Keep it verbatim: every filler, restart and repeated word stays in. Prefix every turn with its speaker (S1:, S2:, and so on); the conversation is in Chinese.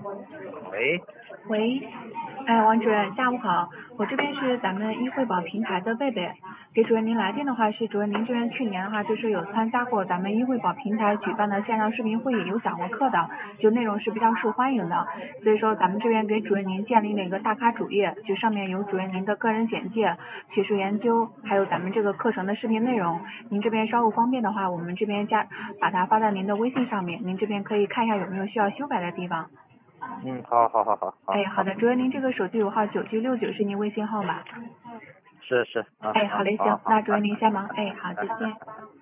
S1: 喂，
S2: 喂，哎，王主任，下午好，我这边是咱们易惠宝平台的贝贝，给主任您来电的话是主任您这边去年的话就是有参加过咱们易惠宝平台举办的线上视频会议，有讲过课的，就内容是比较受欢迎的，所以说咱们这边给主任您建立了一个大咖主页，就上面有主任您的个人简介、学术研究，还有咱们这个课程的视频内容，您这边稍后方便的话，我们这边加把它发到您的微信上面，您这边可以看一下有没有需要修改的地方。
S1: 嗯，好，好，好，好，好，
S2: 哎，好的，主任您这个手机有号九七六九是您微信号吧？
S1: 是是，啊
S2: 哎，好
S1: 啊，
S2: 嘞，行，
S1: 好好，哎
S2: 那主任您先忙，哎，好，再见。